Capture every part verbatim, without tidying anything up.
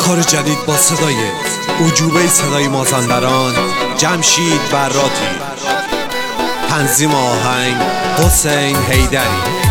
کار جدید با صدای عجوبه صدای مازندران جمشید براتی، تنظیم آهنگ حسین حیدری.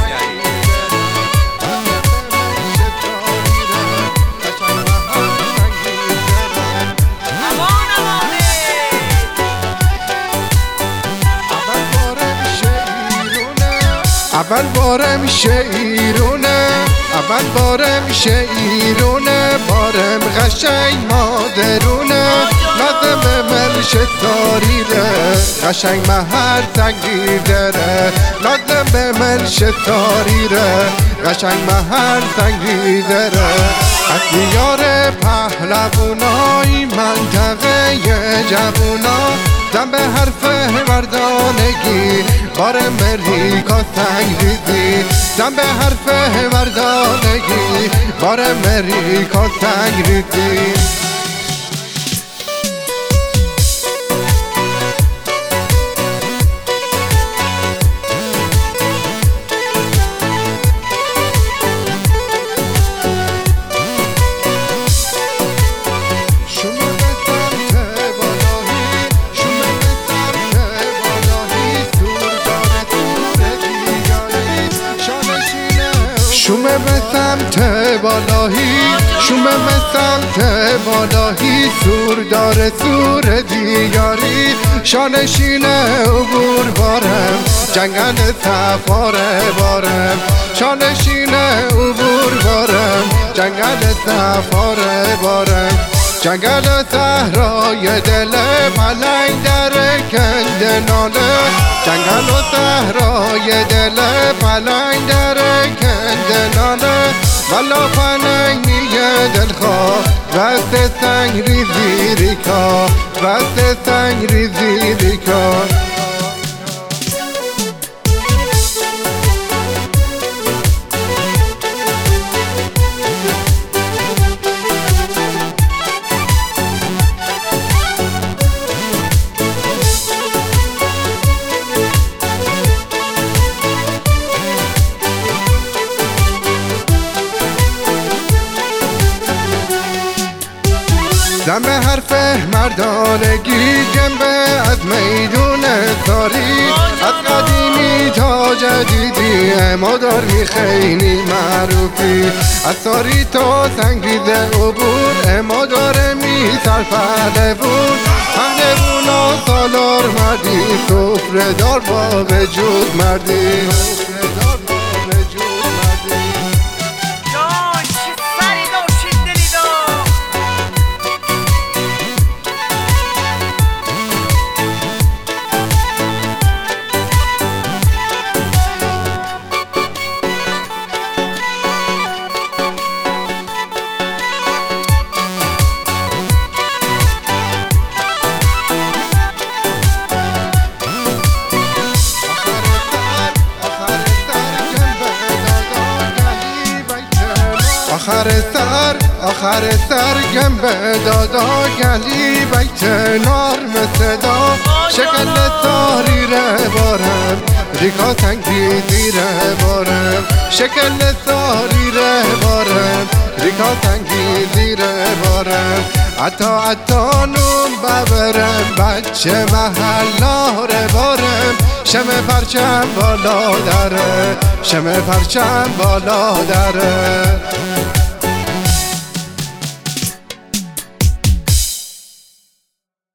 اول بارم شیرونه، اول بارم شیرونه، بارم قشنگ مادرونه، نادم ملش تاریره، قشنگ مهر تنگیر داره، نادم به ملش تاریره، قشنگ مهر تنگیر داره. از دیار پهلوانای منطقه جوونا، دم به حرف مردانگی بار مریکا سنگ ریزی، دم به حرف مردانگی بار مریکا سنگ ریزی. شومه به سمت بالایی، شومه به سمت بالایی، سور داره سور دیاری، شانشین عبور بارم، جنگل سفاره بارم، شانشین عبور بارم، جنگل سفاره بارم. جنگل صحرای دل پلنگ در کندنانه، جنگل و صحرای دل پلنگ در کندنانه، والا پلنگ میگه دلخواه وست سنگ ریزی ریکا، وست سنگ ریزی ریکا. دم حرف مردانگی جنبه از میدون تاری، از قدیمی تا جدیدی مادر می خیلی معروفی، از تاری تا سنگریز عبور مادر می سر پهلوون، پهلوونا سالار مردی، سفره دار با وجود مردی. آخر سر آخر سر گنبه دادا گلی بیت نرم صدا، شکل تاری ره بارم ریکا تنگی زیره بارم، شکل تاری ره بارم ریکا تنگی زیره بارم. عطا عطا نون ببرم بچه محلا ره بارم، شمه پرچم بالا داره، شمه پرچم بالا داره.